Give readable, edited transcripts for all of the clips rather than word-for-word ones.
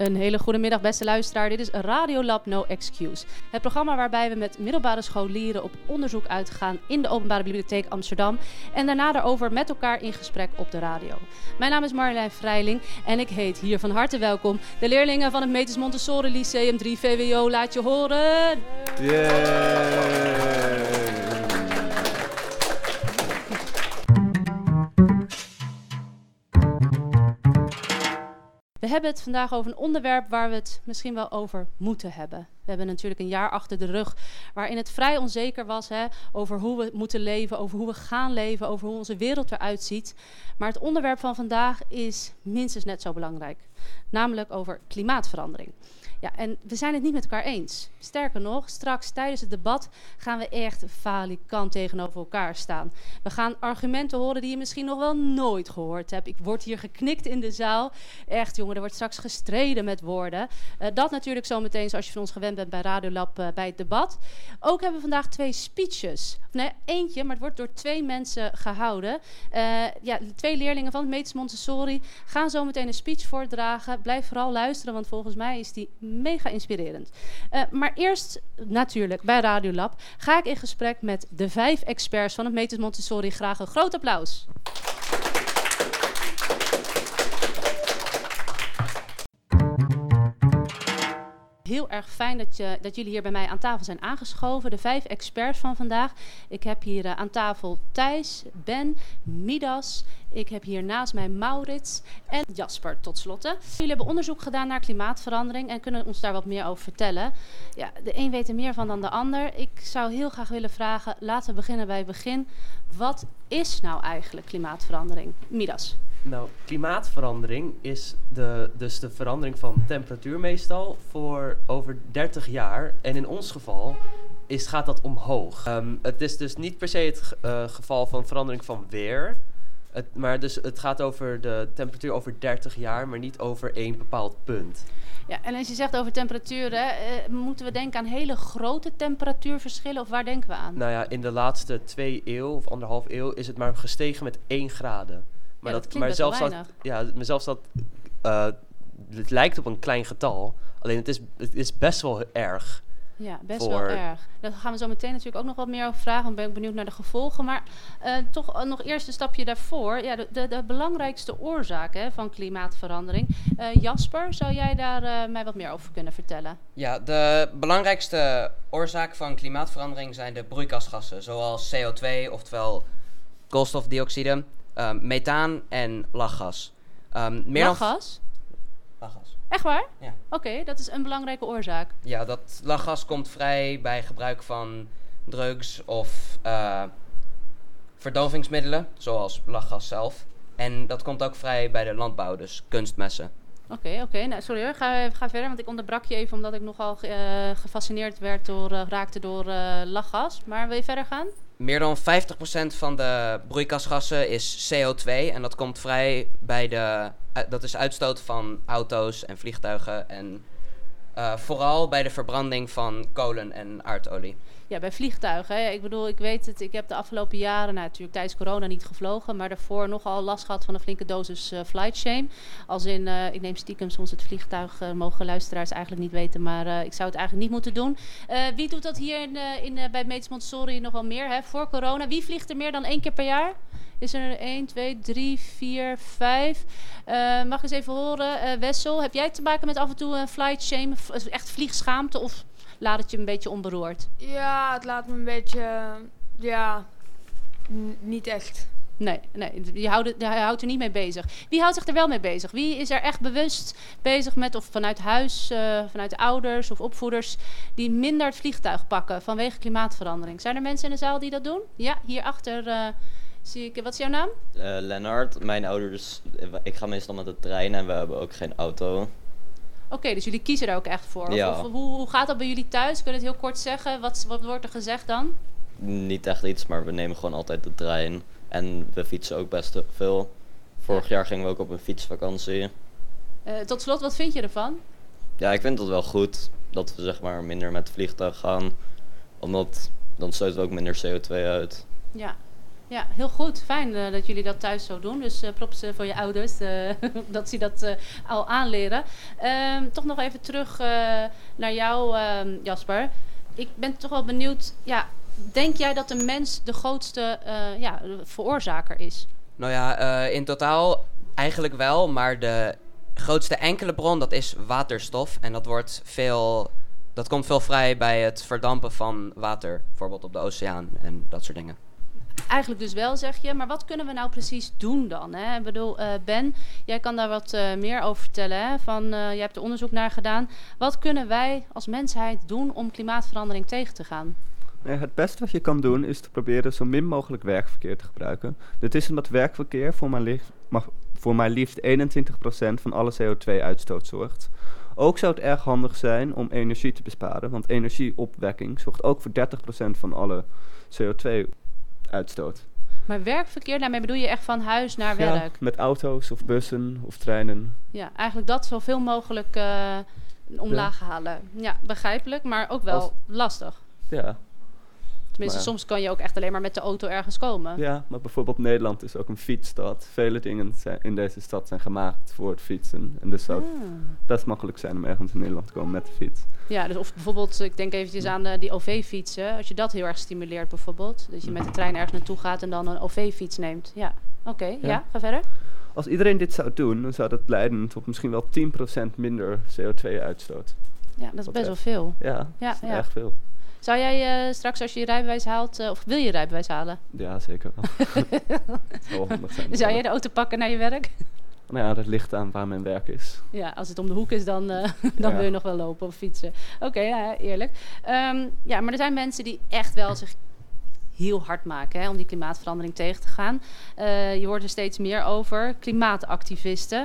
Een hele goede middag, beste luisteraar. Dit is Radiolab No Excuse. Het programma waarbij we met middelbare scholieren op onderzoek uitgaan in de Openbare Bibliotheek Amsterdam en daarna daarover met elkaar in gesprek op de radio. Mijn naam is Marjolein Vrijling en ik heet hier van harte welkom de leerlingen van het Metis Montessori Lyceum 3 VWO. Laat je horen! We hebben het vandaag over een onderwerp waar we het misschien wel over moeten hebben. We hebben natuurlijk een jaar achter de rug waarin het vrij onzeker was over hoe we moeten leven, over hoe we gaan leven, over hoe onze wereld eruit ziet. Maar het onderwerp van vandaag is minstens net zo belangrijk, namelijk over klimaatverandering. Ja, en we zijn het niet met elkaar eens. Sterker nog, straks tijdens het debat gaan we echt falikant tegenover elkaar staan. We gaan argumenten horen die je misschien nog wel nooit gehoord hebt. Ik word hier geknikt in de zaal. Echt jongen, er wordt straks gestreden met woorden. Dat natuurlijk zometeen zoals je van ons gewend bent bij Radiolab bij het debat. Ook hebben we vandaag 2 speeches. Nee, eentje, maar het wordt door 2 mensen gehouden. 2 leerlingen van het Metis Montessori gaan zometeen een speech voordragen. Blijf vooral luisteren, want volgens mij is die mega inspirerend. Maar eerst, natuurlijk, bij Radiolab ga ik in gesprek met de 5 experts van het Metis Montessori. Graag een groot applaus. Heel erg fijn dat jullie hier bij mij aan tafel zijn aangeschoven. De 5 experts van vandaag. Ik heb hier aan tafel Thijs, Ben, Midas. Ik heb hier naast mij Maurits en Jasper tot slotte. Jullie hebben onderzoek gedaan naar klimaatverandering en kunnen ons daar wat meer over vertellen. Ja, de een weet er meer van dan de ander. Ik zou heel graag willen vragen, laten we beginnen bij het begin. Wat is nou eigenlijk klimaatverandering? Midas. Nou, klimaatverandering is dus de verandering van temperatuur meestal voor over 30 jaar. En in ons geval gaat dat omhoog. Het is dus niet per se het geval van verandering van weer. Maar dus het gaat over de temperatuur over 30 jaar, maar niet over één bepaald punt. Ja, en als je zegt over temperaturen, moeten we denken aan hele grote temperatuurverschillen of waar denken we aan? Nou ja, in de laatste 2 eeuw of 1,5 eeuw is het maar gestegen met 1 graden. Maar ja, dat klinkt best wel weinig. Het lijkt op een klein getal, alleen het is best wel erg. Ja, best wel erg. Daar gaan we zo meteen natuurlijk ook nog wat meer over vragen, want ben ik benieuwd naar de gevolgen. Maar toch nog eerst een stapje daarvoor. Ja, de belangrijkste oorzaak van klimaatverandering. Jasper, zou jij daar mij wat meer over kunnen vertellen? Ja, de belangrijkste oorzaak van klimaatverandering zijn de broeikasgassen, zoals CO2, oftewel koolstofdioxide, methaan en lachgas. Lachgas? Lachgas. Echt waar? Ja. Oké, dat is een belangrijke oorzaak. Ja, dat lachgas komt vrij bij gebruik van drugs of verdovingsmiddelen, zoals lachgas zelf. En dat komt ook vrij bij de landbouw, dus kunstmessen. Oké. Nou, sorry hoor, ga verder, want ik onderbrak je even omdat ik nogal gefascineerd raakte door lachgas. Maar wil je verder gaan? Meer dan 50% van de broeikasgassen is CO2 en dat komt vrij bij dat is uitstoot van auto's en vliegtuigen en vooral bij de verbranding van kolen en aardolie. Ja, bij vliegtuigen. Hè. Ik bedoel, ik weet het, ik heb de afgelopen jaren, natuurlijk tijdens corona niet gevlogen, maar daarvoor nogal last gehad van een flinke dosis flight shame. Als in, ik neem stiekem soms het vliegtuig, mogen luisteraars eigenlijk niet weten, maar ik zou het eigenlijk niet moeten doen. Wie doet dat hier bij Metis Montessori nog wel meer, hè? Voor corona? Wie vliegt er meer dan 1 keer per jaar? Is er 1, 2, 3, 4, 5? Mag ik eens even horen? Wessel, heb jij te maken met af en toe een flight shame? Echt vliegschaamte of laat het je een beetje onberoerd? Ja, het laat me een beetje... niet echt. Nee, je houdt er niet mee bezig. Wie houdt zich er wel mee bezig? Wie is er echt bewust bezig met, of vanuit huis, vanuit de ouders of opvoeders, die minder het vliegtuig pakken vanwege klimaatverandering? Zijn er mensen in de zaal die dat doen? Ja, hierachter... zie ik, wat is jouw naam? Lennart. Mijn ouders, ik ga meestal met de trein en we hebben ook geen auto. Oké, dus jullie kiezen er ook echt voor? Ja. Of hoe gaat dat bij jullie thuis? Kun je het heel kort zeggen? Wat wordt er gezegd dan? Niet echt iets, maar we nemen gewoon altijd de trein. En we fietsen ook best veel. Vorig jaar gingen we ook op een fietsvakantie. Tot slot, wat vind je ervan? Ja, ik vind het wel goed dat we zeg maar minder met het vliegtuig gaan. Omdat dan stoten we ook minder CO2 uit. Ja. Ja, heel goed. Fijn dat jullie dat thuis zo doen. Dus props voor je ouders dat ze dat al aanleren. Toch nog even terug naar jou, Jasper. Ik ben toch wel benieuwd. Ja, denk jij dat de mens de grootste veroorzaker is? Nou ja, in totaal eigenlijk wel, maar de grootste enkele bron, dat is waterstof. En dat komt veel vrij bij het verdampen van water, bijvoorbeeld op de oceaan en dat soort dingen. Eigenlijk dus wel, zeg je. Maar wat kunnen we nou precies doen dan? Hè? Ik bedoel, Ben, jij kan daar wat meer over vertellen. Hè? Jij hebt er onderzoek naar gedaan. Wat kunnen wij als mensheid doen om klimaatverandering tegen te gaan? Het beste wat je kan doen is te proberen zo min mogelijk werkverkeer te gebruiken. Dit is omdat werkverkeer voor maar liefst 21% van alle CO2-uitstoot zorgt. Ook zou het erg handig zijn om energie te besparen, want energieopwekking zorgt ook voor 30% van alle CO2-uitstoot. Maar werkverkeer, daarmee bedoel je echt van huis naar werk? Met auto's of bussen of treinen. Ja, eigenlijk dat zoveel mogelijk omlaag halen. Ja, begrijpelijk, maar ook wel lastig. Ja. Tenminste, soms kan je ook echt alleen maar met de auto ergens komen. Ja, maar bijvoorbeeld Nederland is ook een fietsstad. Vele dingen in deze stad zijn gemaakt voor het fietsen. En dus zou het best makkelijk zijn om ergens in Nederland te komen met de fiets. Ja, dus of bijvoorbeeld, ik denk eventjes aan die OV-fietsen. Als je dat heel erg stimuleert bijvoorbeeld. Dat je met de trein ergens naartoe gaat en dan een OV-fiets neemt. Ja, oké. Ja, ga verder. Als iedereen dit zou doen, dan zou dat leiden tot misschien wel 10% minder CO2-uitstoot. Ja, dat is best wel veel. Ja, dat is erg veel. Zou jij straks als je je rijbewijs haalt, of wil je je rijbewijs halen? Ja, zeker wel. Het zou wel handig zijn. Zou jij de auto pakken naar je werk? Nou ja, dat ligt aan waar mijn werk is. Ja, als het om de hoek is, dan wil je nog wel lopen of fietsen. Oké, ja, eerlijk. Maar er zijn mensen die echt wel zich heel hard maken om die klimaatverandering tegen te gaan. Je hoort er steeds meer over. Klimaatactivisten.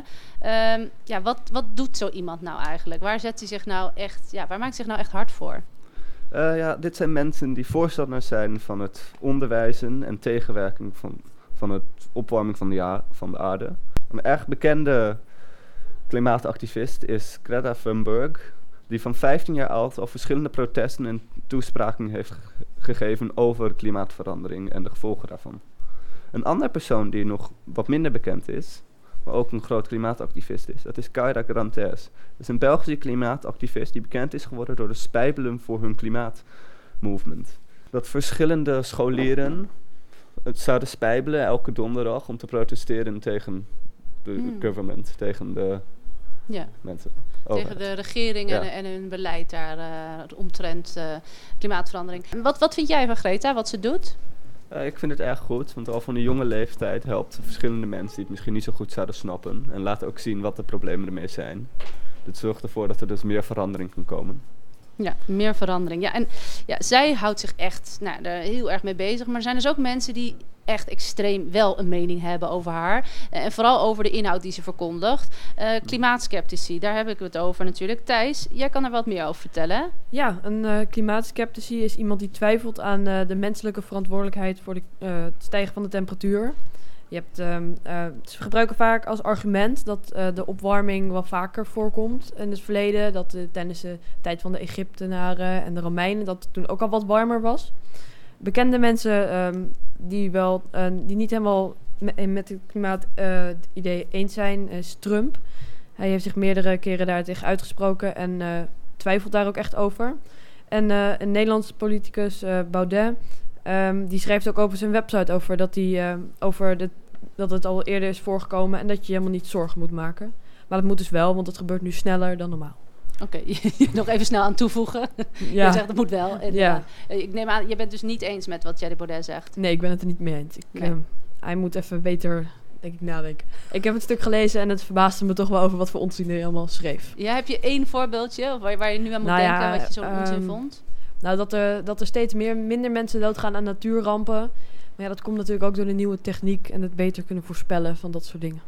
Wat doet zo iemand nou eigenlijk? Waar maakt hij zich nou echt hard voor? Dit zijn mensen die voorstanders zijn van het onderwijzen en tegenwerking van het opwarming van de aarde. Een erg bekende klimaatactivist is Greta Thunberg, die van 15 jaar oud al verschillende protesten en toespraken heeft gegeven over klimaatverandering en de gevolgen daarvan. Een andere persoon die nog wat minder bekend is, maar ook een groot klimaatactivist is, dat is Kaira Grantes. Dat is een Belgische klimaatactivist die bekend is geworden door de Spijbelen voor hun klimaatmovement. Dat verschillende scholieren het zouden spijbelen elke donderdag om te protesteren tegen de government, tegen de mensen. Tegen de regering en hun beleid daar omtrent klimaatverandering. Wat vind jij van Greta, wat ze doet? Ik vind het erg goed, want al van een jonge leeftijd helpt verschillende mensen die het misschien niet zo goed zouden snappen. En laat ook zien wat de problemen ermee zijn. Dit zorgt ervoor dat er dus meer verandering kan komen. Ja, meer verandering. Ja, en zij houdt zich echt er heel erg mee bezig. Maar er zijn dus ook mensen die echt extreem wel een mening hebben over haar. En vooral over de inhoud die ze verkondigt. Klimaatskeptici, daar heb ik het over natuurlijk. Thijs, jij kan er wat meer over vertellen, hè? Ja, een klimaatskeptici is iemand die twijfelt aan de menselijke verantwoordelijkheid voor het stijgen van de temperatuur. Ze gebruiken vaak als argument dat de opwarming wel vaker voorkomt in het verleden. Dat tijdens de tijd van de Egyptenaren en de Romeinen dat het toen ook al wat warmer was. Bekende mensen die niet helemaal met het klimaatidee eens zijn, is Trump. Hij heeft zich meerdere keren daar tegen uitgesproken en twijfelt daar ook echt over. En een Nederlandse politicus, Baudet, die schrijft ook over zijn website over dat het al eerder is voorgekomen en dat je helemaal niet zorgen moet maken. Maar dat moet dus wel, want het gebeurt nu sneller dan normaal. Oké, nog even snel aan toevoegen. Ja. Je zegt dat moet wel. En, ik neem aan, je bent dus niet eens met wat Thierry Baudet zegt. Nee, ik ben het er niet mee eens. Hij moet even beter, denk ik, nadenken. Ik heb het stuk gelezen en het verbaasde me toch wel over wat voor onzin hij allemaal schreef. Ja, heb je één voorbeeldje waar je nu aan moet denken wat je zo'n onzin vond? Nou, dat er steeds minder mensen doodgaan aan natuurrampen. Maar ja, dat komt natuurlijk ook door de nieuwe techniek en het beter kunnen voorspellen van dat soort dingen.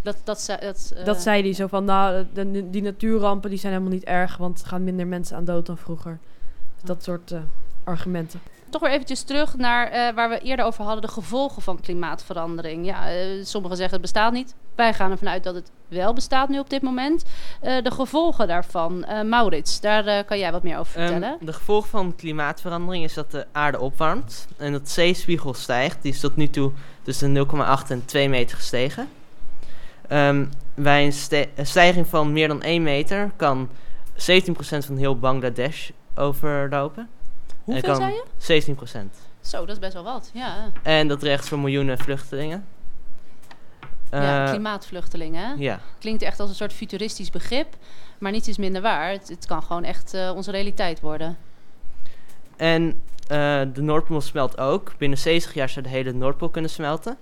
Dat zei hij zo van, die natuurrampen die zijn helemaal niet erg, want er gaan minder mensen aan dood dan vroeger. Dat soort argumenten. Toch weer eventjes terug naar waar we eerder over hadden, de gevolgen van klimaatverandering. Ja, sommigen zeggen het bestaat niet. Wij gaan ervan uit dat het wel bestaat nu op dit moment. De gevolgen daarvan. Maurits, daar kan jij wat meer over vertellen. De gevolg van klimaatverandering is dat de aarde opwarmt en dat de zeespiegel stijgt. Die is tot nu toe tussen 0,8 en 2 meter gestegen. Bij een stijging van meer dan 1 meter kan 17% van heel Bangladesh overlopen. Hoeveel zei je? 17%. Zo, dat is best wel wat, ja. En dat dreigt voor miljoenen vluchtelingen. Klimaatvluchtelingen, hè? Ja. Klinkt echt als een soort futuristisch begrip, maar niets is minder waar. Het kan gewoon echt onze realiteit worden. En de Noordpool smelt ook. Binnen 70 jaar zou de hele Noordpool kunnen smelten.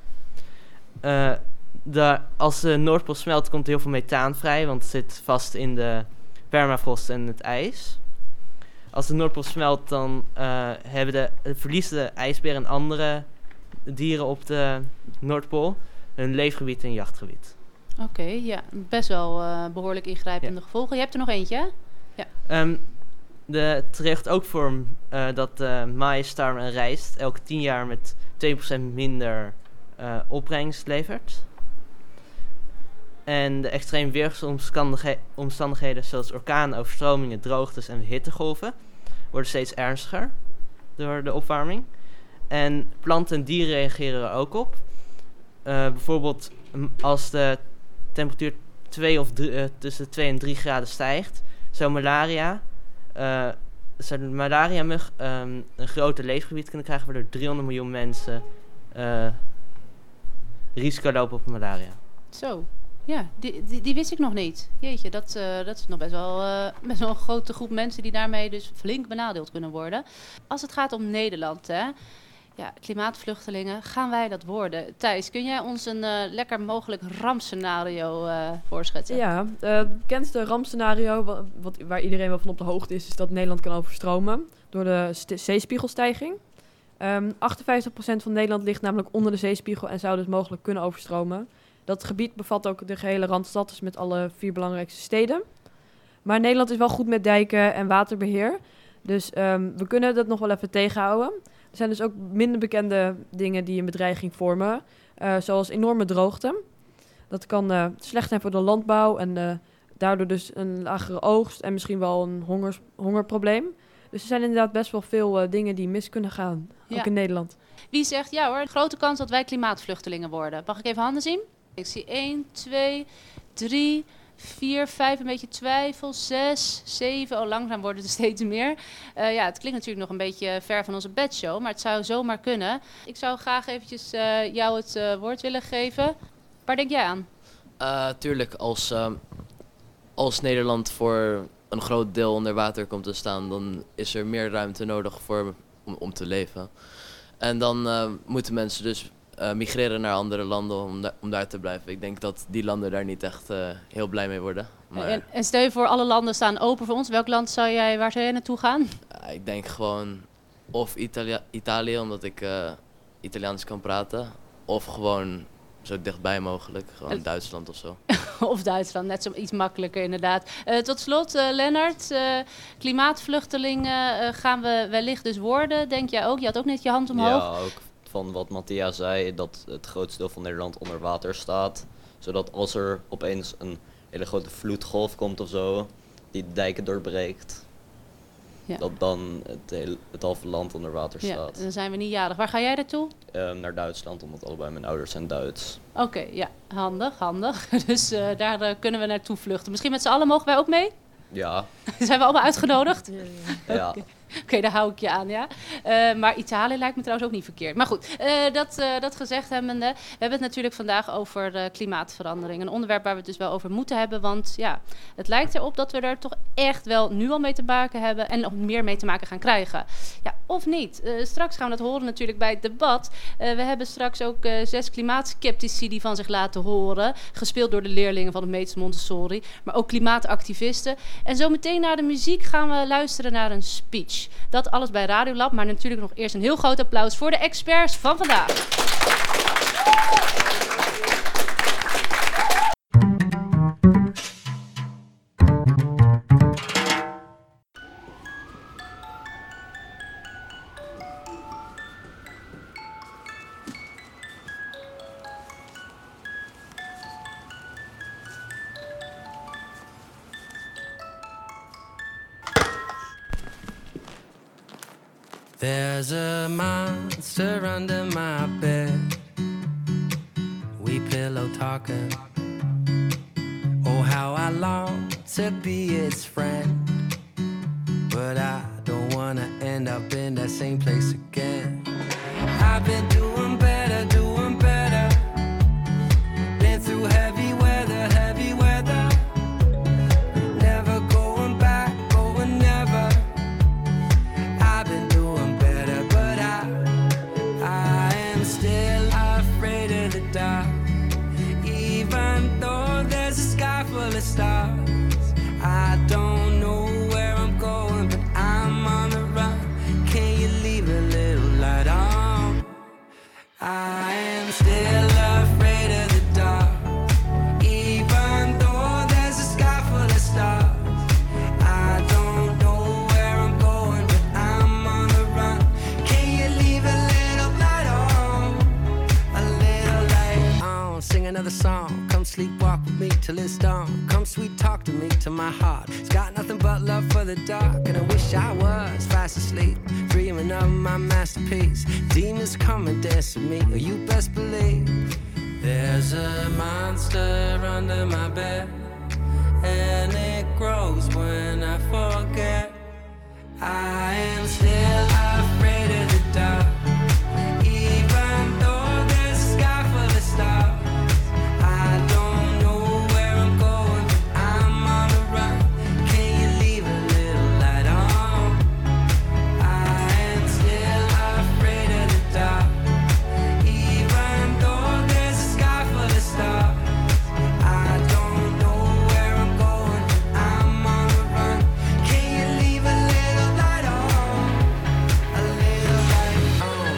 Als de Noordpool smelt, komt er heel veel methaan vrij, want het zit vast in de permafrost en het ijs. Als de Noordpool smelt, dan verliezen de ijsberen en andere dieren op de Noordpool hun leefgebied en jachtgebied. Oké, ja, best wel behoorlijk ingrijpende gevolgen. Je hebt er nog eentje, hè? Ja. Het terecht ook voor dat maïs, tarwe en rijst elke 10 jaar met 2% minder opbrengst levert. En de extreem weersomstandigheden zoals orkanen, overstromingen, droogtes en hittegolven worden steeds ernstiger door de opwarming. En planten en dieren reageren er ook op. Bijvoorbeeld als de temperatuur tussen 2 en 3 graden stijgt, zou de malaria-mug een groter leefgebied kunnen krijgen, waardoor 300 miljoen mensen risico lopen op malaria. Zo, ja, die wist ik nog niet. Jeetje, dat is nog best wel een grote groep mensen die daarmee dus flink benadeeld kunnen worden. Als het gaat om Nederland, hè. Ja, klimaatvluchtelingen, gaan wij dat worden? Thijs, kun jij ons een lekker mogelijk rampscenario voorschetsen? Ja, het bekendste rampscenario waar iedereen wel van op de hoogte is dat Nederland kan overstromen door de zeespiegelstijging. 58% van Nederland ligt namelijk onder de zeespiegel en zou dus mogelijk kunnen overstromen. Dat gebied bevat ook de gehele Randstad, dus met alle 4 belangrijkste steden. Maar Nederland is wel goed met dijken en waterbeheer. Dus we kunnen dat nog wel even tegenhouden. Er zijn dus ook minder bekende dingen die een bedreiging vormen. Zoals enorme droogte. Dat kan slecht zijn voor de landbouw en daardoor dus een lagere oogst en misschien wel een hongerprobleem. Dus er zijn inderdaad best wel veel dingen die mis kunnen gaan, ook in Nederland. Wie zegt ja hoor, grote kans dat wij klimaatvluchtelingen worden? Mag ik even handen zien? Ik zie 1, 2, 3, 4, 5, een beetje twijfel, 6, 7. Oh, langzaam worden er steeds meer. Het klinkt natuurlijk nog een beetje ver van onze bedshow, maar het zou zomaar kunnen. Ik zou graag eventjes jou het woord willen geven. Waar denk jij aan? Tuurlijk, als Nederland voor een groot deel onder water komt te staan, dan is er meer ruimte nodig om te leven. En dan moeten mensen dus migreren naar andere landen om daar te blijven. Ik denk dat die landen daar niet echt heel blij mee worden. Maar en stel je voor, alle landen staan open voor ons. Welk land waar zou jij naartoe gaan? ik denk gewoon of Italië, omdat ik Italiaans kan praten. Of gewoon zo dichtbij mogelijk. Gewoon Duitsland of zo. Of Duitsland, net zo iets makkelijker inderdaad. Tot slot, Lennart, klimaatvluchtelingen gaan we wellicht dus worden, denk jij ook? Je had ook net je hand omhoog. Ja, ook van wat Mattia zei, dat het grootste deel van Nederland onder water staat. Zodat als er opeens een hele grote vloedgolf komt of zo, die dijken doorbreekt, dat dan het halve land onder water staat. Ja, dan zijn we niet jarig. Waar ga jij naartoe? Naar Duitsland, omdat allebei mijn ouders zijn Duits. Oké, ja, handig. Dus daar kunnen we naartoe vluchten. Misschien met z'n allen mogen wij ook mee? Ja. Zijn we allemaal uitgenodigd? Ja. Oké, daar hou ik je aan, ja. Maar Italië lijkt me trouwens ook niet verkeerd. Maar goed, dat gezegd hebbende, we hebben het natuurlijk vandaag over klimaatverandering. Een onderwerp waar we het dus wel over moeten hebben. Want ja, het lijkt erop dat we er toch echt wel nu al mee te maken hebben en nog meer mee te maken gaan krijgen. Ja, of niet? Straks gaan we dat horen natuurlijk bij het debat. We hebben straks ook 6 klimaatskeptici die van zich laten horen. Gespeeld door de leerlingen van het Meester Montessori. Maar ook klimaatactivisten. En zo meteen na de muziek gaan we luisteren naar een speech. Dat alles bij Radiolab, maar natuurlijk nog eerst een heel groot applaus voor de experts van vandaag. There's a monster under my bed. We pillow talking. Oh, how I long to be its friend. But I don't wanna end up in that same place again. I've been doing better, doing better. Been through heavy weather, heavy weather. Never going back, going never. I've been doing better, but I am still afraid of the dark. Even though there's a sky full of stars, I don't know where I'm going, but I'm on the run. Can you leave a little light on? I am still afraid of the dark. Even though there's a sky full of stars, I don't know where I'm going, but I'm on the run. Can you leave a little light on? A little light on. Sing another song. Come sleepwalk with me till it's dawn. Come sweet talk to me, to my heart. It's got nothing but love for the dark. And I wish I was fast asleep, dreaming of my masterpiece. Demons come and dance with me, or you best believe. There's a monster under my bed, and it grows when I forget. I am still afraid of the dark. Even though there's a sky full of stars, I don't know where I'm going, but I'm on the run. Can you leave a little light on? I am still afraid of the dark. Even though there's a sky full of stars, I don't know where I'm going, but I'm on the run. Can you leave a little light on? A little light on.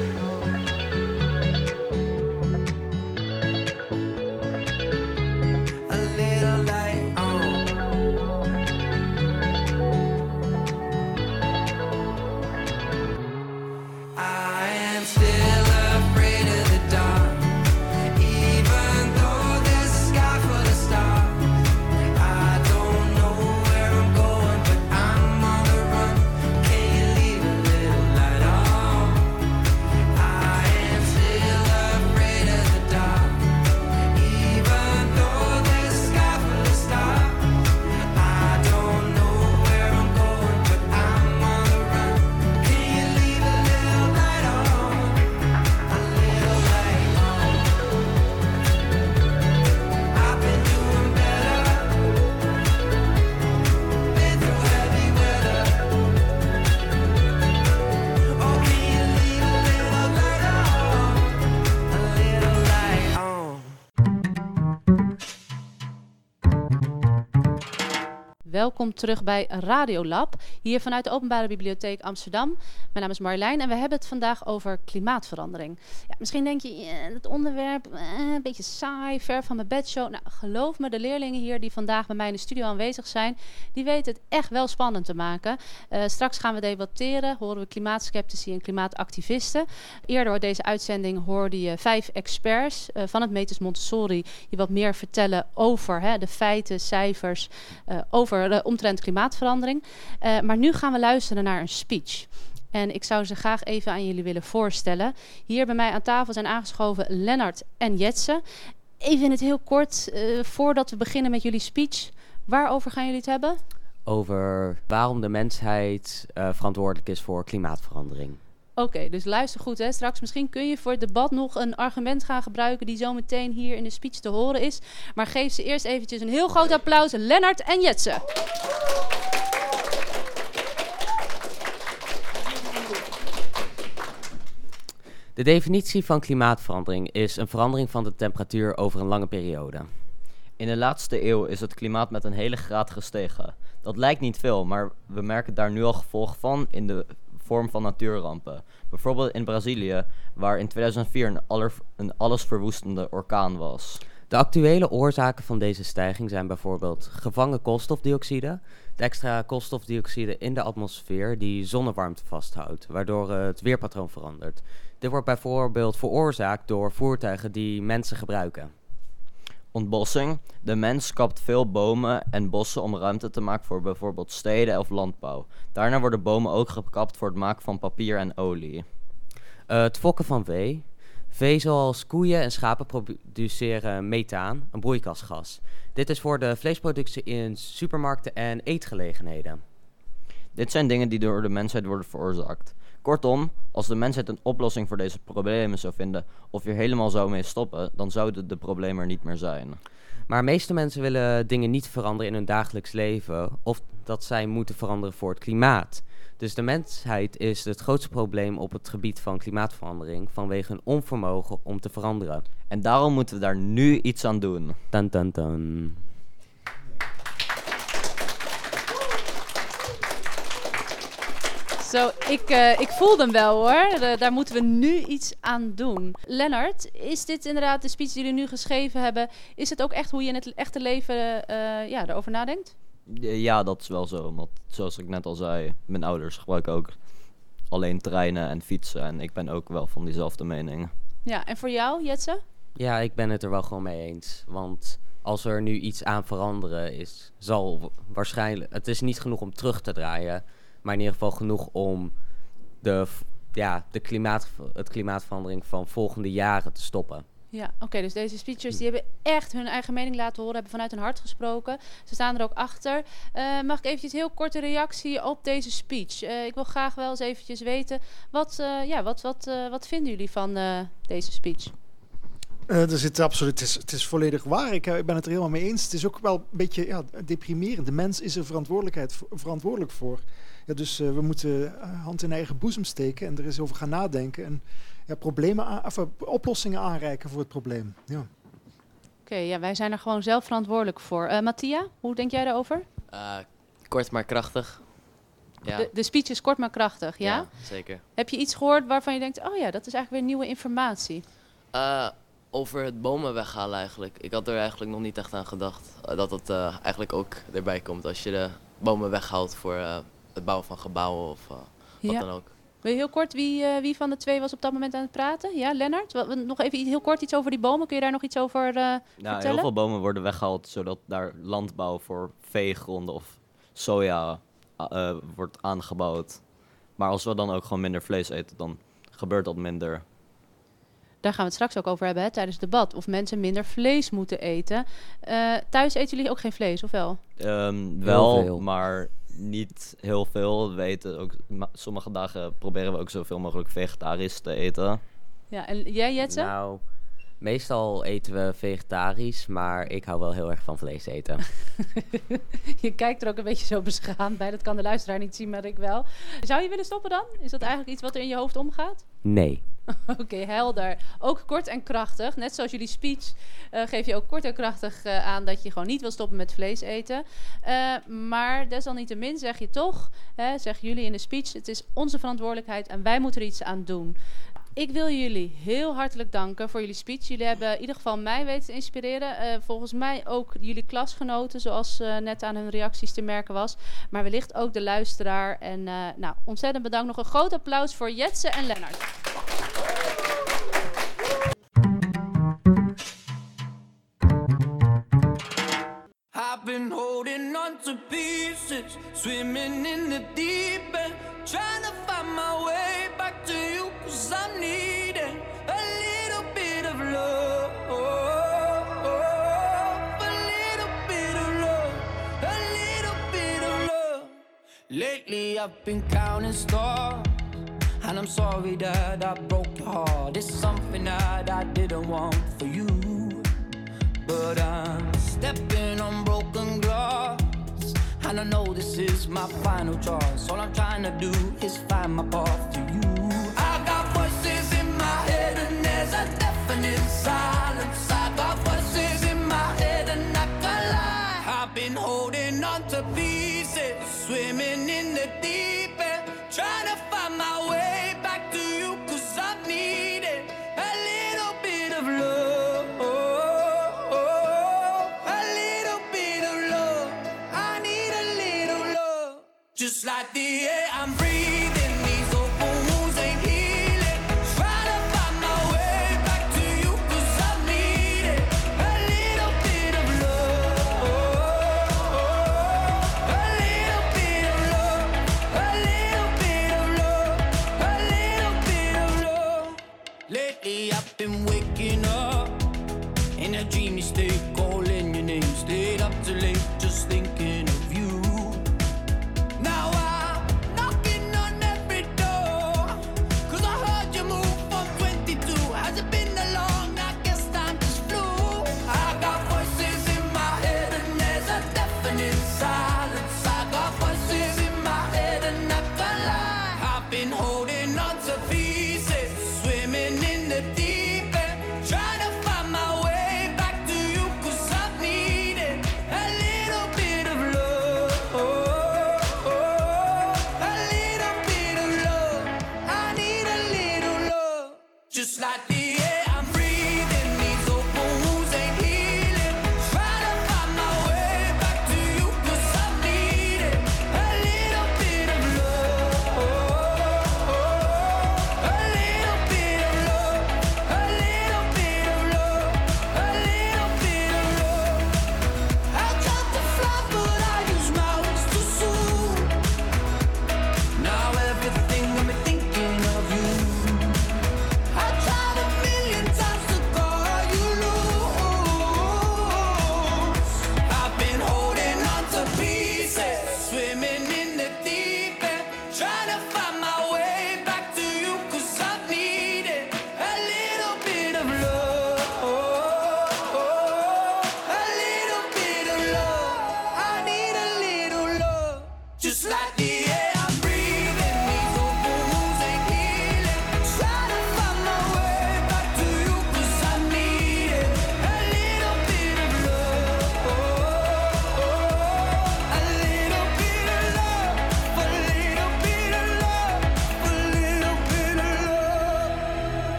A little light on. I am still afraid of the dark. Even though there's a sky full of stars, I don't know where I'm going, but I'm on the run. Can you leave a little light on? I am still afraid of the dark. Even though there's a sky full of stars, I don't know where I'm going, but I'm on the run. Can you leave a little light on? A little light on. I've been doing better. Been through heavy weather. Oh, can you leave a little light on? A little light on. Welkom terug bij Radiolab, hier vanuit de Openbare Bibliotheek Amsterdam. Mijn naam is Marjolein en we hebben het vandaag over klimaatverandering. Ja, misschien denk je, het onderwerp, een beetje saai, ver van mijn bedshow. Nou, geloof me, de leerlingen hier die vandaag bij mij in de studio aanwezig zijn, die weten het echt wel spannend te maken. Straks gaan we debatteren, horen we klimaatskeptici en klimaatactivisten. Eerder door deze uitzending hoorde je 5 experts van het Metis Montessori je wat meer vertellen over de feiten, cijfers, over omtrent klimaatverandering. Maar nu gaan we luisteren naar een speech. En ik zou ze graag even aan jullie willen voorstellen. Hier bij mij aan tafel zijn aangeschoven Lennart en Jetse. Even in het heel kort, voordat we beginnen met jullie speech. Waarover gaan jullie het hebben? Over waarom de mensheid verantwoordelijk is voor klimaatverandering. Oké, dus luister goed. Straks misschien kun je voor het debat nog een argument gaan gebruiken die zo meteen hier in de speech te horen is. Maar geef ze eerst eventjes een heel groot applaus. Lennart en Jetse. De definitie van klimaatverandering is een verandering van de temperatuur over een lange periode. In de laatste eeuw is het klimaat met een hele graad gestegen. Dat lijkt niet veel, maar we merken daar nu al gevolgen van in de vorm van natuurrampen. Bijvoorbeeld in Brazilië, waar in 2004 een allesverwoestende orkaan was. De actuele oorzaken van deze stijging zijn bijvoorbeeld gevangen koolstofdioxide, de extra koolstofdioxide in de atmosfeer die zonnewarmte vasthoudt, waardoor het weerpatroon verandert. Dit wordt bijvoorbeeld veroorzaakt door voertuigen die mensen gebruiken. Ontbossing. De mens kapt veel bomen en bossen om ruimte te maken voor bijvoorbeeld steden of landbouw. Daarna worden bomen ook gekapt voor het maken van papier en olie. Het fokken van vee. Vee zoals koeien en schapen produceren methaan, een broeikasgas. Dit is voor de vleesproductie in supermarkten en eetgelegenheden. Dit zijn dingen die door de mensheid worden veroorzaakt. Kortom, als de mensheid een oplossing voor deze problemen zou vinden of hier helemaal zou mee stoppen, dan zouden de problemen er niet meer zijn. Maar de meeste mensen willen dingen niet veranderen in hun dagelijks leven of dat zij moeten veranderen voor het klimaat. Dus de mensheid is het grootste probleem op het gebied van klimaatverandering vanwege hun onvermogen om te veranderen. En daarom moeten we daar nu iets aan doen. Dun, dun, dun. Zo, ik voelde hem wel hoor. Daar moeten we nu iets aan doen. Lennart, is dit inderdaad de speech die jullie nu geschreven hebben? Is het ook echt hoe je in het echte leven erover nadenkt? Ja, dat is wel zo. Want zoals ik net al zei, mijn ouders gebruiken ook alleen treinen en fietsen. En ik ben ook wel van diezelfde mening. Ja, en voor jou, Jetse? Ja, ik ben het er wel gewoon mee eens. Want als er nu iets aan veranderen is, zal waarschijnlijk... Het is niet genoeg om terug te draaien, maar in ieder geval genoeg om het klimaatverandering van volgende jaren te stoppen. Ja, oké, dus deze speechers die hebben echt hun eigen mening laten horen, hebben vanuit hun hart gesproken. Ze staan er ook achter. Mag ik eventjes heel korte reactie op deze speech? Ik wil graag wel eens eventjes weten, wat vinden jullie van deze speech? Er zit absoluut, het is volledig waar. Ik ben het er helemaal mee eens. Het is ook wel een beetje deprimerend. De mens is er verantwoordelijk voor. Ja, dus we moeten hand in eigen boezem steken en er eens over gaan nadenken. En oplossingen aanreiken voor het probleem. Ja. Oké, wij zijn er gewoon zelf verantwoordelijk voor. Mattia, hoe denk jij daarover? Kort maar krachtig. Ja. De speech is kort maar krachtig, ja? Ja, zeker. Heb je iets gehoord waarvan je denkt, oh ja, dat is eigenlijk weer nieuwe informatie? Over het bomen weghalen eigenlijk. Ik had er eigenlijk nog niet echt aan gedacht. Dat het eigenlijk ook erbij komt als je de bomen weghaalt voor het bouwen van gebouwen of wat dan ook. Wil je heel kort, wie van de twee was op dat moment aan het praten? Ja, Lennart? Nog even heel kort iets over die bomen. Kun je daar nog iets over vertellen? Heel veel bomen worden weggehaald zodat daar landbouw voor veegronden of soja wordt aangebouwd. Maar als we dan ook gewoon minder vlees eten, dan gebeurt dat minder. Daar gaan we het straks ook over hebben tijdens het debat. Of mensen minder vlees moeten eten. Thuis eten jullie ook geen vlees, of wel? Wel, maar niet heel veel. We eten ook, sommige dagen proberen we ook zoveel mogelijk vegetarisch te eten. Ja, en jij, Jetse? Nou, meestal eten we vegetarisch, maar ik hou wel heel erg van vlees eten. Je kijkt er ook een beetje zo beschaamd bij. Dat kan de luisteraar niet zien, maar ik wel. Zou je willen stoppen dan? Is dat eigenlijk iets wat er in je hoofd omgaat? Nee. Oké, helder. Ook kort en krachtig. Net zoals jullie speech geef je ook kort en krachtig aan dat je gewoon niet wil stoppen met vlees eten. Maar desalniettemin zeg je toch, zeggen jullie in de speech, het is onze verantwoordelijkheid en wij moeten er iets aan doen. Ik wil jullie heel hartelijk danken voor jullie speech. Jullie hebben in ieder geval mij weten te inspireren. Volgens mij ook jullie klasgenoten, zoals net aan hun reacties te merken was. Maar wellicht ook de luisteraar. En ontzettend bedankt. Nog een groot applaus voor Jetse en Lennart. I've been holding on to pieces, swimming in the deep end, trying to find my way back to you, 'cause I'm needing a little bit of love, a little bit of love, a little bit of love. Lately I've been counting stars, and I'm sorry that I broke your heart. It's something that I didn't want for you, but I'm stepping on broken glass, and I know this is my final choice. All I'm trying to do is find my path to you. I got voices in my head and there's a definite silence. I got voices in my head and I can't lie. I've been holding on to pieces, swimming in the deep end, trying to find my way back to you, 'cause I need it, a little bit of love. Just like the air I'm breathing, these open wounds ain't healing. Trying to find my way back to you, 'cause I need it, a little bit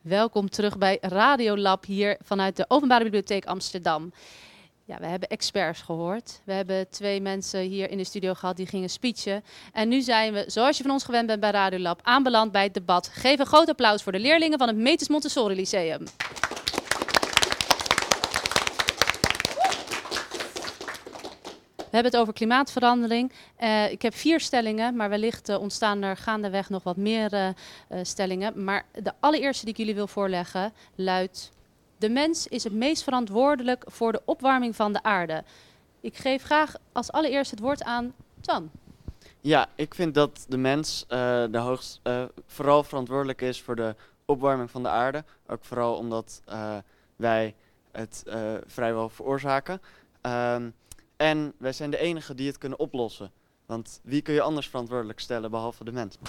Welkom terug bij Radiolab hier vanuit de Openbare Bibliotheek Amsterdam. Ja, we hebben experts gehoord. We hebben 2 mensen hier in de studio gehad die gingen speechen. En nu zijn we, zoals je van ons gewend bent bij Radiolab, aanbeland bij het debat. Geef een groot applaus voor de leerlingen van het Metis Montessori Lyceum. We hebben het over klimaatverandering. Ik heb 4 stellingen, maar wellicht ontstaan er gaandeweg nog wat meer stellingen. Maar de allereerste die ik jullie wil voorleggen luidt: de mens is het meest verantwoordelijk voor de opwarming van de aarde. Ik geef graag als allereerst het woord aan Twan. Ja, ik vind dat de mens vooral verantwoordelijk is voor de opwarming van de aarde. Ook vooral omdat wij het vrijwel veroorzaken. En wij zijn de enigen die het kunnen oplossen. Want wie kun je anders verantwoordelijk stellen behalve de mens?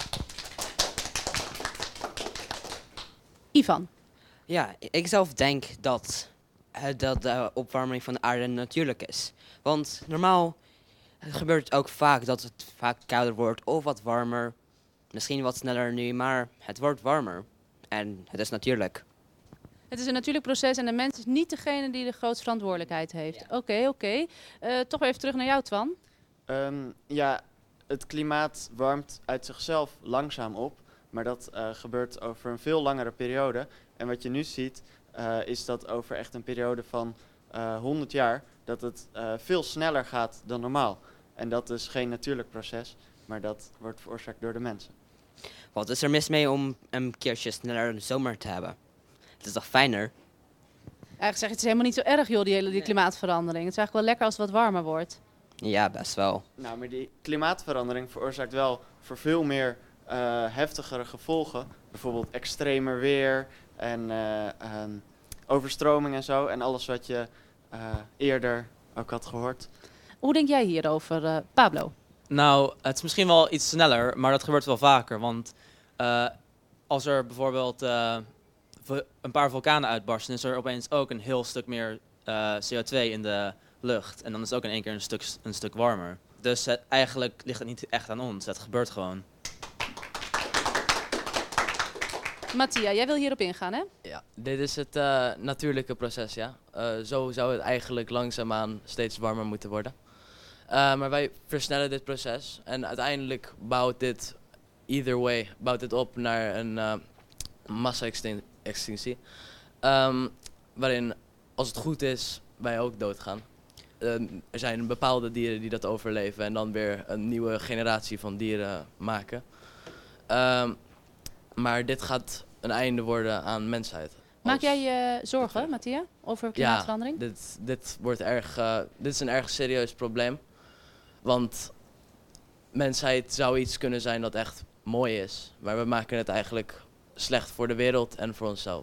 Ivan. Ja, ik zelf denk dat de opwarming van de aarde natuurlijk is. Want normaal gebeurt het ook vaak dat het vaak kouder wordt of wat warmer. Misschien wat sneller nu, maar het wordt warmer. En het is natuurlijk. Het is een natuurlijk proces en de mens is niet degene die de grootste verantwoordelijkheid heeft. Ja. Oké. Toch weer even terug naar jou, Twan. Ja, het klimaat warmt uit zichzelf langzaam op. Maar dat gebeurt over een veel langere periode. En wat je nu ziet, is dat over echt een periode van 100 jaar... dat het veel sneller gaat dan normaal. En dat is geen natuurlijk proces, maar dat wordt veroorzaakt door de mensen. Wat is er mis mee om een keertje sneller een zomer te hebben? Het is toch fijner? Eigenlijk zeg je, het is helemaal niet zo erg, joh, die klimaatverandering. Het is eigenlijk wel lekker als het wat warmer wordt. Ja, best wel. Nou, maar die klimaatverandering veroorzaakt wel voor veel meer heftigere gevolgen. Bijvoorbeeld extremer weer en overstroming en zo. En alles wat je eerder ook had gehoord. Hoe denk jij hierover, Pablo? Nou, het is misschien wel iets sneller, maar dat gebeurt wel vaker. Want als er bijvoorbeeld een paar vulkanen uitbarsten, is er opeens ook een heel stuk meer CO2 in de lucht. En dan is het ook in één keer een stuk warmer. Dus eigenlijk ligt het niet echt aan ons. Het gebeurt gewoon. Mattia, jij wil hierop ingaan, hè? Ja, dit is het natuurlijke proces, ja. Zo zou het eigenlijk langzaamaan steeds warmer moeten worden. Maar wij versnellen dit proces en uiteindelijk bouwt dit op naar een massa-extinctie. Waarin, als het goed is, wij ook doodgaan. Er zijn bepaalde dieren die dat overleven en dan weer een nieuwe generatie van dieren maken. Maar dit gaat een einde worden aan mensheid. Maak jij je zorgen, Mattia, over klimaatverandering? Ja, dit is een erg serieus probleem. Want mensheid zou iets kunnen zijn dat echt mooi is. Maar we maken het eigenlijk slecht voor de wereld en voor onszelf.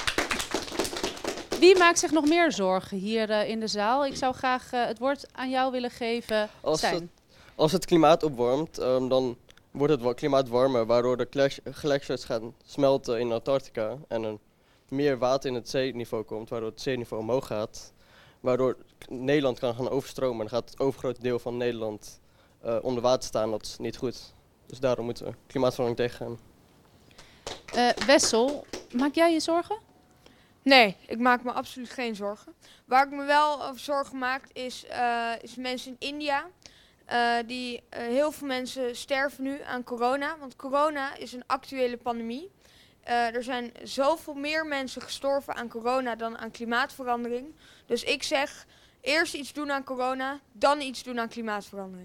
Wie maakt zich nog meer zorgen hier in de zaal? Ik zou graag het woord aan jou willen geven, Stijn. Als het klimaat opwarmt, dan wordt het klimaat warmer, waardoor de gletsjers gaan smelten in Antarctica en er meer water in het zeeniveau komt, waardoor het zeeniveau omhoog gaat. Waardoor Nederland kan gaan overstromen en dan gaat het overgrote deel van Nederland onder water staan. Dat is niet goed. Dus daarom moeten we klimaatverandering tegengaan. Wessel, maak jij je zorgen? Nee, ik maak me absoluut geen zorgen. Waar ik me wel over zorgen maak is mensen in India. Heel veel mensen sterven nu aan corona, want corona is een actuele pandemie. Er zijn zoveel meer mensen gestorven aan corona dan aan klimaatverandering. Dus ik zeg, eerst iets doen aan corona, dan iets doen aan klimaatverandering.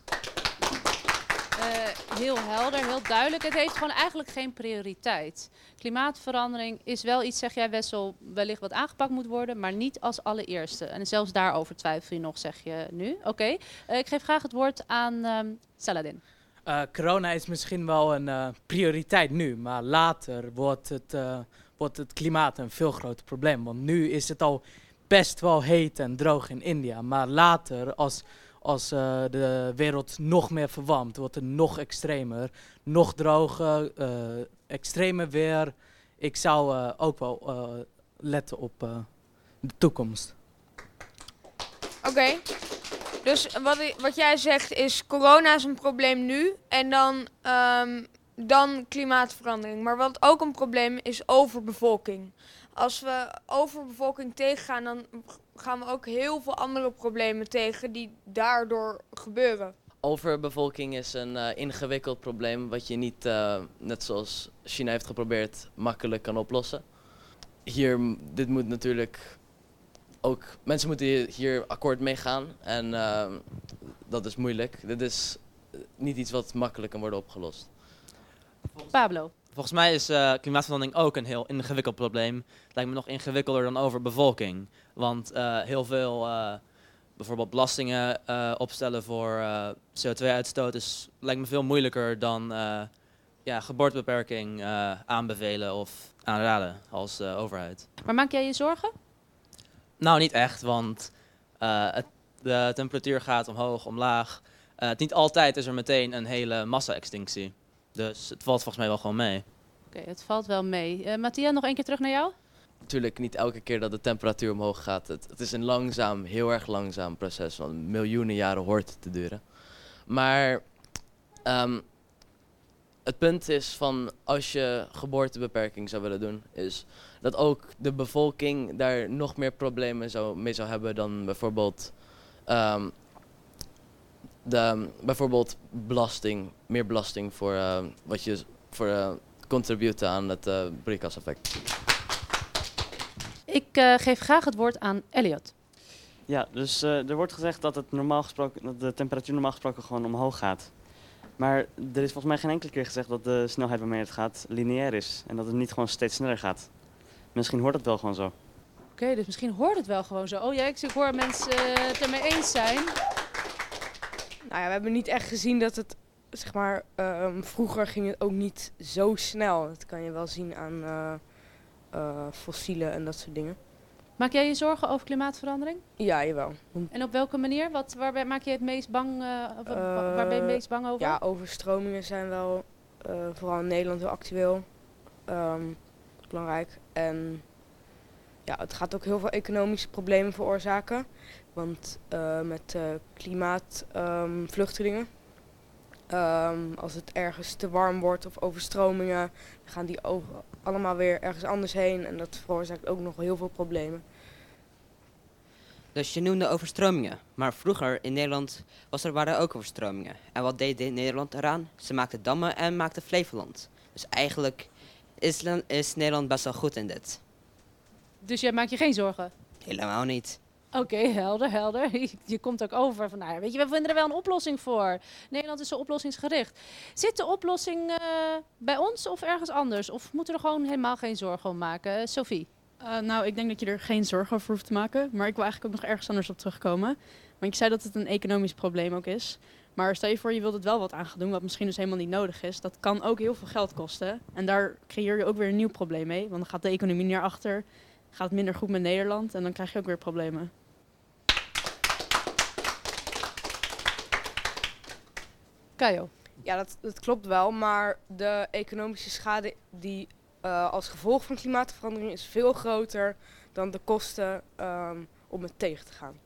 Heel helder, heel duidelijk. Het heeft gewoon eigenlijk geen prioriteit. Klimaatverandering is wel iets, zeg jij Wessel, wellicht wat aangepakt moet worden, maar niet als allereerste. En zelfs daarover twijfel je nog, zeg je nu. Oké. Ik geef graag het woord aan Saladin. Corona is misschien wel een prioriteit nu, maar later wordt het klimaat een veel groter probleem. Want nu is het al best wel heet en droog in India, maar later als de wereld nog meer verwarmt, wordt het nog extremer, nog droger, extremer weer. Ik zou ook wel letten op de toekomst. Oké. Dus wat jij zegt is, corona is een probleem nu. En dan dan klimaatverandering. Maar wat ook een probleem is overbevolking. Als we overbevolking tegengaan, dan gaan we ook heel veel andere problemen tegen die daardoor gebeuren. Overbevolking is een ingewikkeld probleem wat je niet, net zoals China heeft geprobeerd, makkelijk kan oplossen. Dit moet natuurlijk ook, mensen moeten hier akkoord mee gaan en dat is moeilijk. Dit is niet iets wat makkelijk kan worden opgelost. Pablo. Volgens mij is klimaatverandering ook een heel ingewikkeld probleem. Het lijkt me nog ingewikkelder dan overbevolking. Want heel veel bijvoorbeeld belastingen opstellen voor CO2-uitstoot lijkt me veel moeilijker dan geboortebeperking aanbevelen of aanraden als overheid. Maar maak jij je zorgen? Nou, niet echt, want de temperatuur gaat omhoog, omlaag. Niet altijd is er meteen een hele massa-extinctie. Dus het valt volgens mij wel gewoon mee. Oké, het valt wel mee. Mattia, nog één keer terug naar jou? Natuurlijk niet elke keer dat de temperatuur omhoog gaat. Het is een langzaam, heel erg langzaam proces. Van miljoenen jaren hoort het te duren. Maar het punt is van als je geboortebeperking zou willen doen, is dat ook de bevolking daar nog meer problemen mee zou hebben dan bijvoorbeeld meer belasting voor wat je contributen aan het broeikaseffect. Ik geef graag het woord aan Elliot. Ja, dus er wordt gezegd dat dat de temperatuur normaal gesproken gewoon omhoog gaat. Maar er is volgens mij geen enkele keer gezegd dat de snelheid waarmee het gaat lineair is. En dat het niet gewoon steeds sneller gaat. Misschien hoort het wel gewoon zo. Oké, dus misschien hoort het wel gewoon zo. Oh ja, ik hoor mensen het ermee eens zijn. Nou ja, we hebben niet echt gezien dat het, zeg maar, vroeger ging het ook niet zo snel. Dat kan je wel zien aan fossielen en dat soort dingen. Maak jij je zorgen over klimaatverandering? Ja, jawel. En op welke manier? Waar maak je het meest bang, waar ben je het meest bang over? Ja, overstromingen zijn wel, vooral in Nederland, heel actueel. Belangrijk. En ja, het gaat ook heel veel economische problemen veroorzaken. Want met klimaatvluchtelingen, als het ergens te warm wordt of overstromingen, dan gaan die allemaal weer ergens anders heen. En dat veroorzaakt ook nog heel veel problemen. Dus je noemde overstromingen. Maar vroeger in Nederland waren er ook overstromingen. En wat deed Nederland eraan? Ze maakten dammen en maakten Flevoland. Dus eigenlijk is Nederland best wel goed in dit. Dus jij maakt je geen zorgen? Helemaal niet. Oké, helder. Je komt ook over van, nou ja, weet je, we vinden er wel een oplossing voor. Nederland is zo oplossingsgericht. Zit de oplossing bij ons of ergens anders? Of moeten we er gewoon helemaal geen zorgen om maken? Sophie? Nou, ik denk dat je er geen zorgen over hoeft te maken. Maar ik wil eigenlijk ook nog ergens anders op terugkomen. Want je zei dat het een economisch probleem ook is. Maar stel je voor, je wilt het wel wat aan gaan doen, wat misschien dus helemaal niet nodig is. Dat kan ook heel veel geld kosten. En daar creëer je ook weer een nieuw probleem mee. Want dan gaat de economie naar achter. Gaat het minder goed met Nederland. En dan krijg je ook weer problemen. Kajo. Ja, dat klopt wel. Maar de economische schade die als gevolg van klimaatverandering is veel groter dan de kosten om het tegen te gaan.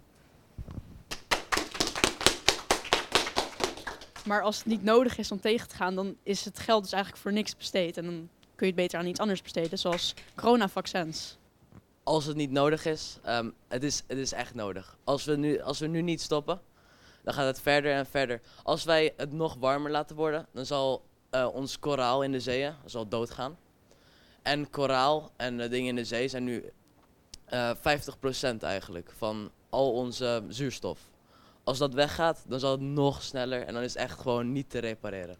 Maar als het niet nodig is om tegen te gaan, dan is het geld dus eigenlijk voor niks besteed. En dan kun je het beter aan iets anders besteden, zoals coronavaccins. Als het niet nodig is, het is echt nodig. Als we nu niet stoppen, dan gaat het verder en verder. Als wij het nog warmer laten worden, dan zal ons koraal in de zeeën zal doodgaan. En koraal en dingen in de zee zijn nu 50% eigenlijk van al onze zuurstof. Als dat weggaat, dan zal het nog sneller en dan is het echt gewoon niet te repareren.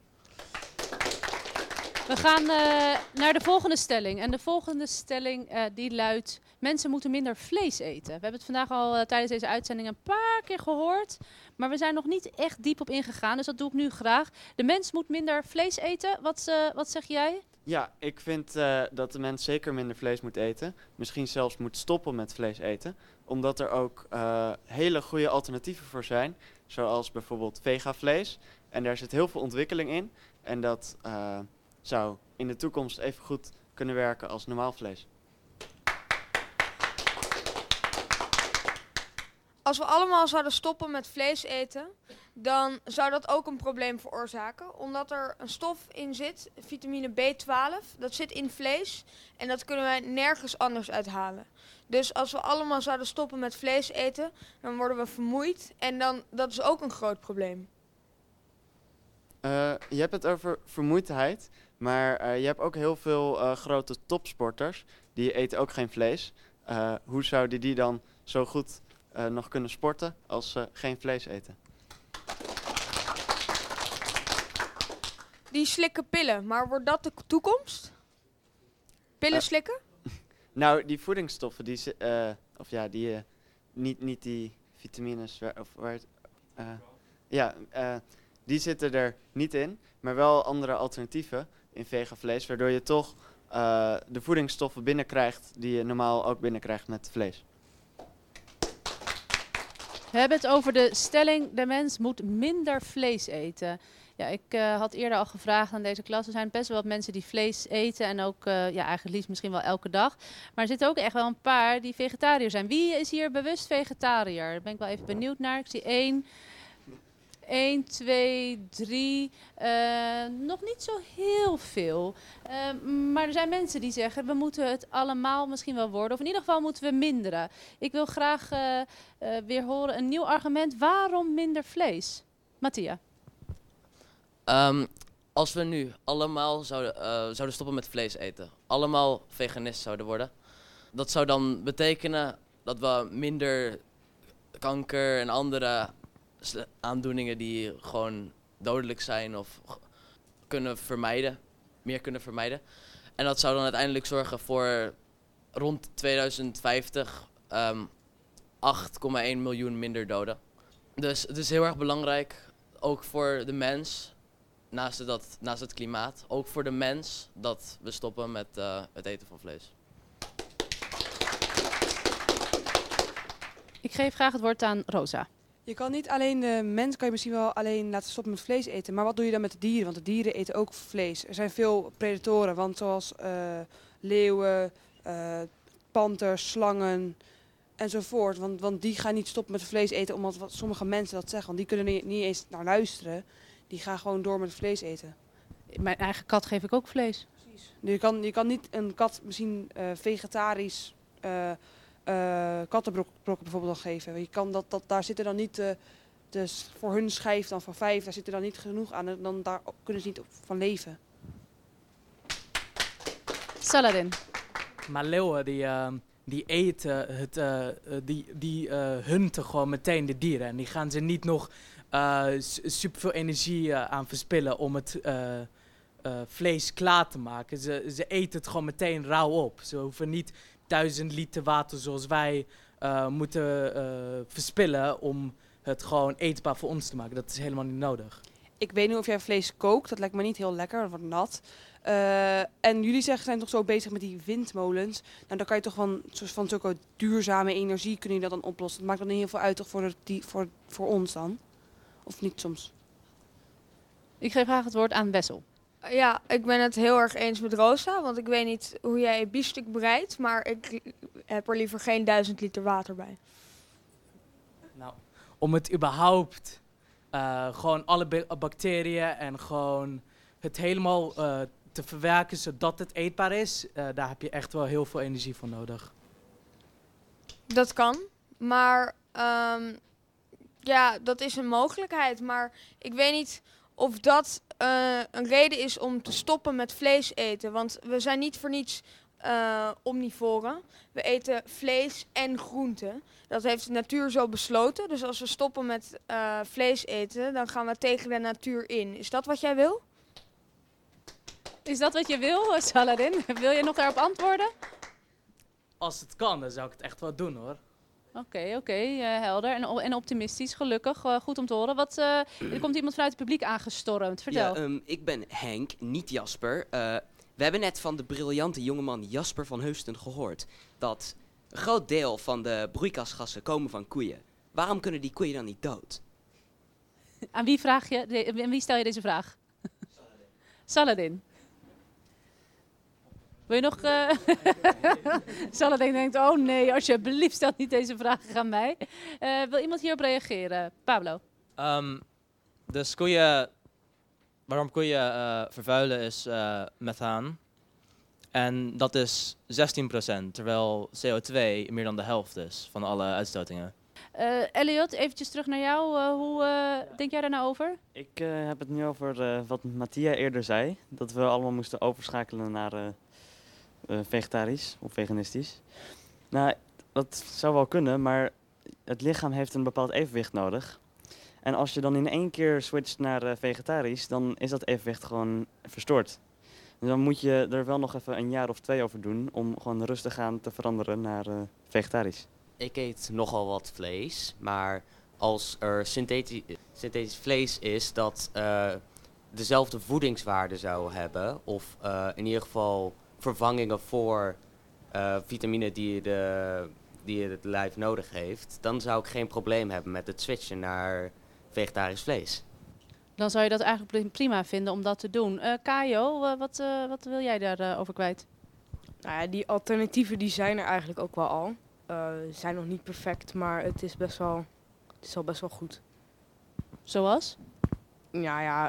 We gaan naar de volgende stelling. En de volgende stelling die luidt: mensen moeten minder vlees eten. We hebben het vandaag al tijdens deze uitzending een paar keer gehoord. Maar we zijn nog niet echt diep op ingegaan, dus dat doe ik nu graag. De mens moet minder vlees eten. Wat zeg jij? Ja, ik vind dat de mens zeker minder vlees moet eten. Misschien zelfs moet stoppen met vlees eten. Omdat er ook hele goede alternatieven voor zijn. Zoals bijvoorbeeld vegavlees. En daar zit heel veel ontwikkeling in. En dat zou in de toekomst even goed kunnen werken als normaal vlees. Als we allemaal zouden stoppen met vlees eten, dan zou dat ook een probleem veroorzaken. Omdat er een stof in zit, vitamine B12, dat zit in vlees. En dat kunnen wij nergens anders uithalen. Dus als we allemaal zouden stoppen met vlees eten, dan worden we vermoeid. En dat is ook een groot probleem. Je hebt het over vermoeidheid, maar je hebt ook heel veel grote topsporters. Die eten ook geen vlees. Hoe zouden die dan zo goed nog kunnen sporten als ze geen vlees eten? Die slikken pillen, maar wordt dat de toekomst? Pillen slikken? Nou, die voedingsstoffen, niet die vitamines, die zitten er niet in, maar wel andere alternatieven in veganvlees, waardoor je toch de voedingsstoffen binnenkrijgt die je normaal ook binnenkrijgt met vlees. We hebben het over de stelling, de mens moet minder vlees eten. Ja, ik had eerder al gevraagd aan deze klas. Er zijn best wel wat mensen die vlees eten en ook eigenlijk liefst misschien wel elke dag. Maar er zitten ook echt wel een paar die vegetariër zijn. Wie is hier bewust vegetariër? Daar ben ik wel even benieuwd naar. Ik zie 1, 2, 3. Nog niet zo heel veel. Maar er zijn mensen die zeggen, we moeten het allemaal misschien wel worden. Of in ieder geval moeten we minderen. Ik wil graag weer horen een nieuw argument. Waarom minder vlees? Mattia. Als we nu allemaal zouden stoppen met vlees eten, allemaal veganist zouden worden, dat zou dan betekenen dat we minder kanker en andere aandoeningen die gewoon dodelijk zijn of kunnen vermijden, meer kunnen vermijden. En dat zou dan uiteindelijk zorgen voor rond 2050 8,1 miljoen minder doden. Dus het is heel erg belangrijk, ook voor de mens, naast het klimaat, ook voor de mens, dat we stoppen met het eten van vlees. Ik geef graag het woord aan Rosa. Je kan niet alleen de mens, kan je misschien wel alleen laten stoppen met vlees eten. Maar wat doe je dan met de dieren? Want de dieren eten ook vlees. Er zijn veel predatoren, want zoals leeuwen, panters, slangen enzovoort. Want die gaan niet stoppen met vlees eten omdat sommige mensen dat zeggen. Want die kunnen niet eens naar luisteren. Die gaan gewoon door met vlees eten. Mijn eigen kat geef ik ook vlees. Precies. Je kan niet een kat misschien vegetarisch kattenbrokken bijvoorbeeld al geven. Je kan daar zitten dan niet, dus voor hun schijf dan van 5, daar zit er dan niet genoeg aan. En dan daar kunnen ze niet van leven. Saladin. Maar leeuwen die eten die hunten gewoon meteen de dieren. En die gaan ze niet nog superveel energie aan verspillen om het vlees klaar te maken. Ze eten het gewoon meteen rauw op. Ze hoeven niet 1000 liter water zoals wij moeten verspillen om het gewoon eetbaar voor ons te maken. Dat is helemaal niet nodig. Ik weet niet of jij vlees kookt. Dat lijkt me niet heel lekker. Dat wordt nat. En jullie zijn toch zo bezig met die windmolens. Nou, dan kan je toch van zulke duurzame energie kunnen jullie dat dan oplossen. Dat maakt dan niet heel veel uit toch voor ons dan? Of niet soms? Ik geef graag het woord aan Wessel. Ja, ik ben het heel erg eens met Rosa, want ik weet niet hoe jij je biefstuk bereidt, maar ik heb er liever geen 1000 liter water bij. Nou, om het überhaupt gewoon alle bacteriën en gewoon het helemaal te verwerken zodat het eetbaar is, daar heb je echt wel heel veel energie voor nodig. Dat kan, maar ja, dat is een mogelijkheid, maar ik weet niet of dat een reden is om te stoppen met vlees eten. Want we zijn niet voor niets omnivoren. We eten vlees en groenten. Dat heeft de natuur zo besloten. Dus als we stoppen met vlees eten, dan gaan we tegen de natuur in. Is dat wat jij wil? Is dat wat je wil, Saladin? Wil je nog daarop antwoorden? Als het kan, dan zou ik het echt wel doen hoor. Oké, helder en optimistisch, gelukkig. Goed om te horen. Er komt iemand vanuit het publiek aangestormd. Vertel. Ja, ik ben Henk, niet Jasper. We hebben net van de briljante jongeman Jasper van Heusden gehoord dat een groot deel van de broeikasgassen komen van koeien. Waarom kunnen die koeien dan niet dood? Aan wie stel je deze vraag? Saladin. Wil je nog... Saladin denkt, oh nee, alsjeblieft stel niet deze vragen aan mij. Wil iemand hierop reageren? Pablo? Dus waarom koeien vervuilen is methaan. En dat is 16%, terwijl CO2 meer dan de helft is van alle uitstotingen. Elliot, eventjes terug naar jou. Hoe denk jij daar nou over? Ik heb het nu over wat Mattia eerder zei. Dat we allemaal moesten overschakelen naar vegetarisch of veganistisch. Nou, dat zou wel kunnen, maar het lichaam heeft een bepaald evenwicht nodig. En als je dan in één keer switcht naar vegetarisch, dan is dat evenwicht gewoon verstoord. Dus dan moet je er wel nog even een jaar of 2 over doen om gewoon rustig aan te veranderen naar vegetarisch. Ik eet nogal wat vlees, maar als er synthetisch vlees is dat dezelfde voedingswaarde zou hebben, of in ieder geval vervangingen voor vitamine die het lijf nodig heeft, dan zou ik geen probleem hebben met het switchen naar vegetarisch vlees. Dan zou je dat eigenlijk prima vinden om dat te doen. Kajo, wat wil jij daarover kwijt? Nou ja, die alternatieven die zijn er eigenlijk ook wel al. Zijn nog niet perfect, maar het is al best wel goed. Zoals? Ja,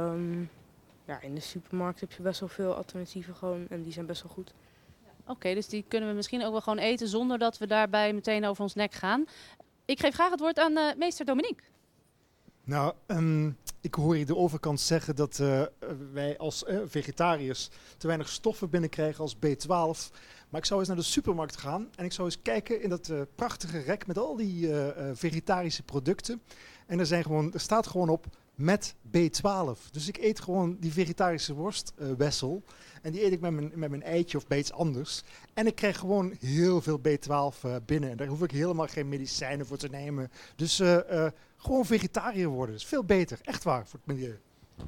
in de supermarkt heb je best wel veel alternatieven gewoon en die zijn best wel goed. Oké, dus die kunnen we misschien ook wel gewoon eten zonder dat we daarbij meteen over ons nek gaan. Ik geef graag het woord aan meester Dominique. Nou, ik hoor je de overkant zeggen dat wij als vegetariërs te weinig stoffen binnenkrijgen als B12. Maar ik zou eens naar de supermarkt gaan en ik zou eens kijken in dat prachtige rek met al die vegetarische producten. En er staat gewoon op met B12. Dus ik eet gewoon die vegetarische worst, Wessel. En die eet ik met mijn eitje of bij iets anders. En ik krijg gewoon heel veel B12 binnen. En daar hoef ik helemaal geen medicijnen voor te nemen. Dus gewoon vegetariër worden. Dat is veel beter. Echt waar, voor het milieu.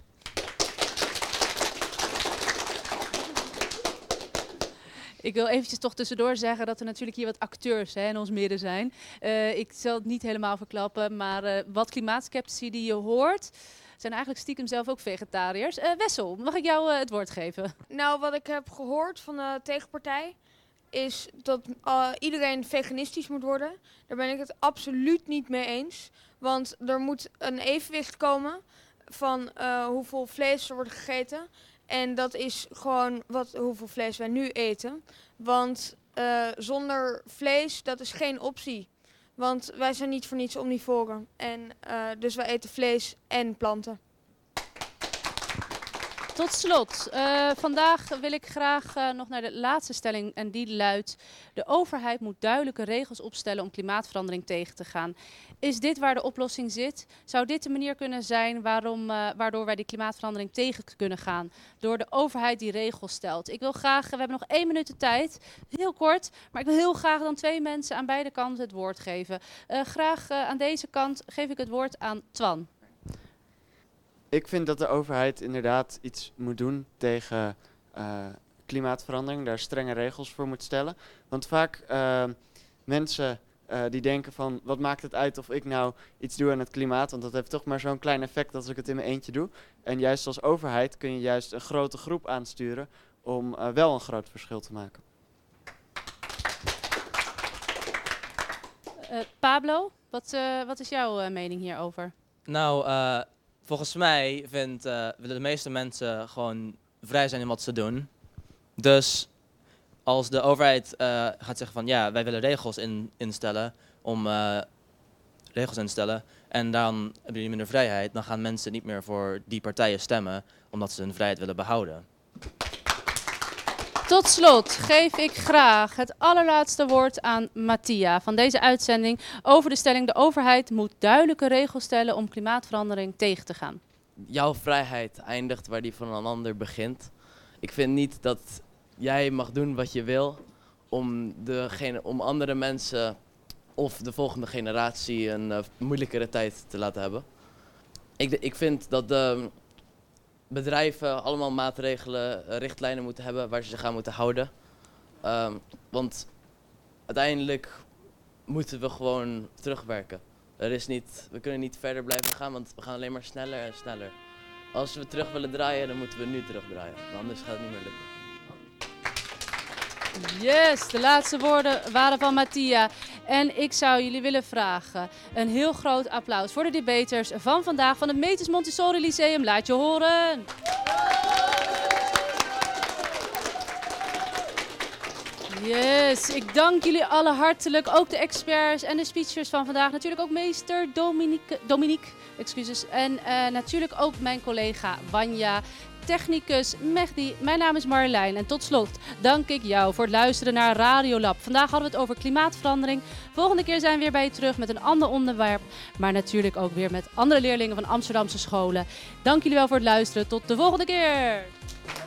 Ik wil eventjes toch tussendoor zeggen dat er natuurlijk hier wat acteurs in ons midden zijn. Ik zal het niet helemaal verklappen, maar wat klimaatskeptici die je hoort, zijn eigenlijk stiekem zelf ook vegetariërs. Wessel, mag ik jou het woord geven? Nou, wat ik heb gehoord van de tegenpartij is dat iedereen veganistisch moet worden. Daar ben ik het absoluut niet mee eens. Want er moet een evenwicht komen van hoeveel vlees er wordt gegeten. En dat is gewoon hoeveel vlees wij nu eten. Want zonder vlees, dat is geen optie. Want wij zijn niet voor niets omnivoren. En dus wij eten vlees en planten. Tot slot, vandaag wil ik graag nog naar de laatste stelling en die luidt: de overheid moet duidelijke regels opstellen om klimaatverandering tegen te gaan. Is dit waar de oplossing zit? Zou dit de manier kunnen zijn waardoor wij die klimaatverandering tegen kunnen gaan? Door de overheid die regels stelt. Ik wil graag, we hebben nog 1 minuut de tijd, heel kort, maar ik wil heel graag dan 2 mensen aan beide kanten het woord geven. Graag aan deze kant geef ik het woord aan Twan. Ik vind dat de overheid inderdaad iets moet doen tegen klimaatverandering. Daar strenge regels voor moet stellen. Want vaak mensen die denken van wat maakt het uit of ik nou iets doe aan het klimaat. Want dat heeft toch maar zo'n klein effect als ik het in mijn eentje doe. En juist als overheid kun je juist een grote groep aansturen om wel een groot verschil te maken. Pablo, wat is jouw mening hierover? Nou, volgens mij willen de meeste mensen gewoon vrij zijn in wat ze doen. Dus als de overheid gaat zeggen van ja, wij willen regels instellen en dan hebben jullie minder vrijheid, dan gaan mensen niet meer voor die partijen stemmen omdat ze hun vrijheid willen behouden. Tot slot geef ik graag het allerlaatste woord aan Mattia van deze uitzending over de stelling: de overheid moet duidelijke regels stellen om klimaatverandering tegen te gaan. Jouw vrijheid eindigt waar die van een ander begint. Ik vind niet dat jij mag doen wat je wil om andere mensen of de volgende generatie een moeilijkere tijd te laten hebben. Ik vind dat de bedrijven allemaal maatregelen, richtlijnen moeten hebben waar ze zich aan moeten houden. Want uiteindelijk moeten we gewoon terugwerken. We kunnen niet verder blijven gaan, want we gaan alleen maar sneller en sneller. Als we terug willen draaien, dan moeten we nu terugdraaien. Anders gaat het niet meer lukken. Yes, de laatste woorden waren van Mattia. En ik zou jullie willen vragen, een heel groot applaus voor de debaters van vandaag van het Metis Montessori Lyceum. Laat je horen. Yes, ik dank jullie allen hartelijk. Ook de experts en de speechers van vandaag. Natuurlijk ook meester Dominique, excuses. En natuurlijk ook mijn collega Wanja, technicus Mehdi. Mijn naam is Marjolein. En tot slot dank ik jou voor het luisteren naar Radiolab. Vandaag hadden we het over klimaatverandering. Volgende keer zijn we weer bij je terug met een ander onderwerp. Maar natuurlijk ook weer met andere leerlingen van Amsterdamse scholen. Dank jullie wel voor het luisteren. Tot de volgende keer.